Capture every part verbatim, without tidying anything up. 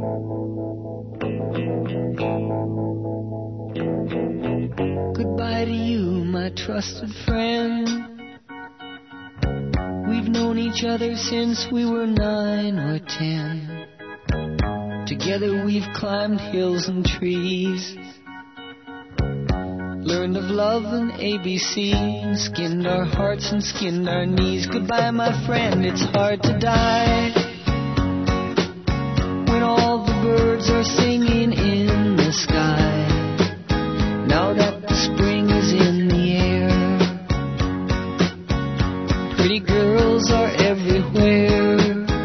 Goodbye to you, my trusted friend. We've known each other since we were nine or ten. Together we've climbed hills and trees, learned of love and A B C, skinned our hearts and skinned our knees. Goodbye, my friend, it's hard to die when all the birds are singing in the sky. Now that the spring is in the air, pretty girls are everywhere.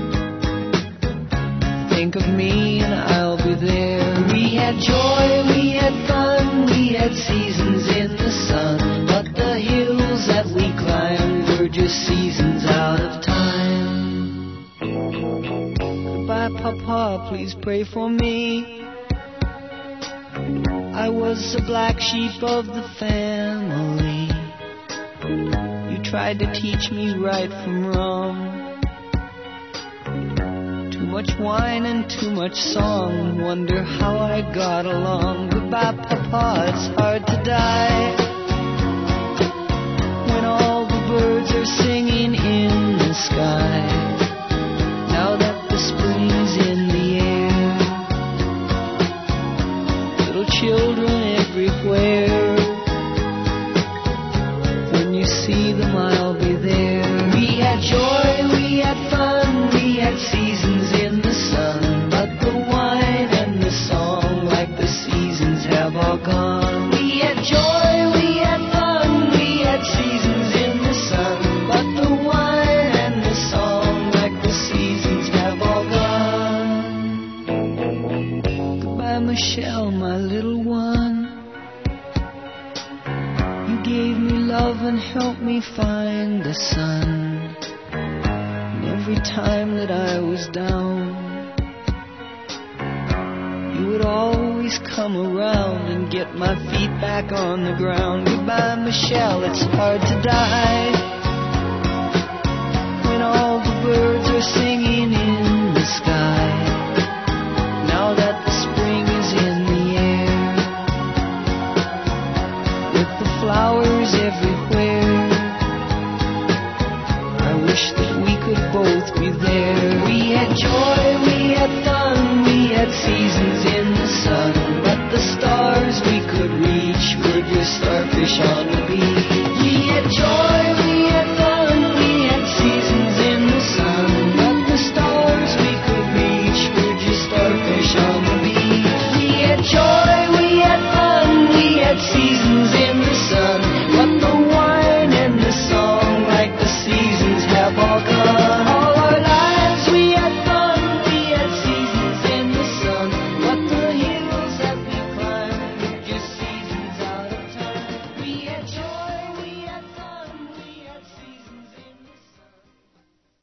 Think of me and I'll be there. We had joy, we had fun, we had seasons in the sun, but the hills that we climbed were just seasons out of time. Goodbye, Papa, please pray for me. I was the black sheep of the family. You tried to teach me right from wrong. Too much wine and too much song, wonder how I got along. Goodbye, Papa, it's hard to die when all the birds are singing in the sky. Now that the spring's in the air, little children everywhere. When you see them, I'll be there. We had joy, we had fun, we had seasons in the sun, but the wine and the song, like the seasons, have all gone. We had joy, we had fun, we had seasons in the sun, but the wine and the song, like the seasons, have all gone. Goodbye, Michelle, my little one. You gave me love and helped me find the sun. Every time that I was down, you would always come around and get my feet back on the ground. Goodbye, Michelle, it's hard to die when all the birds are singing in